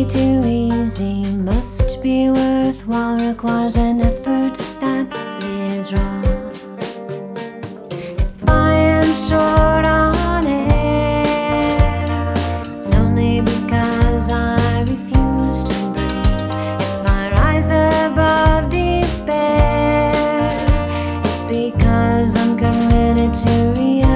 be too easy, must be worthwhile, requires an effort that is raw. If I am short on air, it's only because I refuse to breathe. If I rise above despair, it's because I'm committed to reality.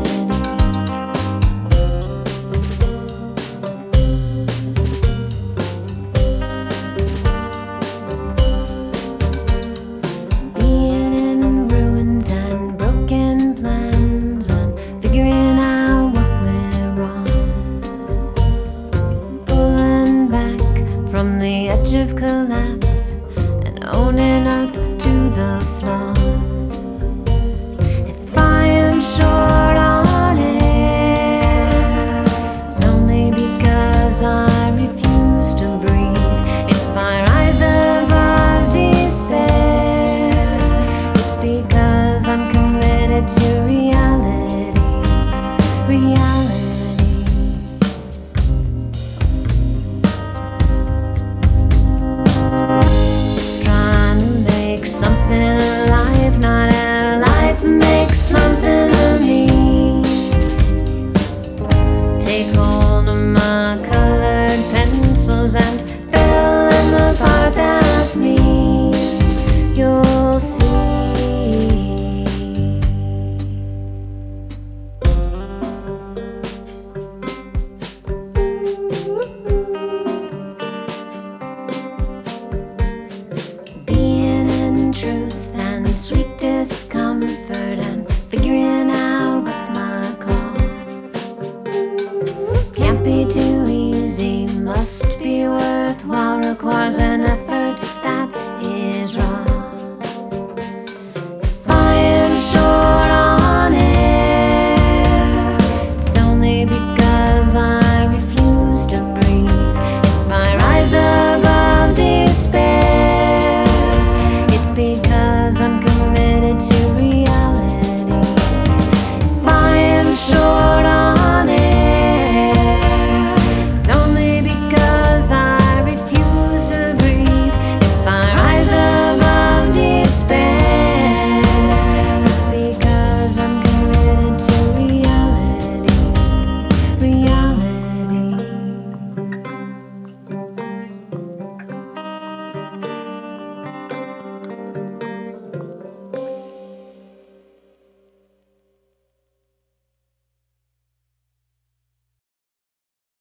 From the edge of collapse and owning up to the flaws. If I am short on air, it's only because I refuse to breathe. If I rise above despair, it's because I'm committed to reality. Reality. Take hold of my colored pencils and fill in the part that's me. You'll see. Being in truth and sweet discomfort and figuring out what's my call. Can't be too easy, must be worthwhile, requires an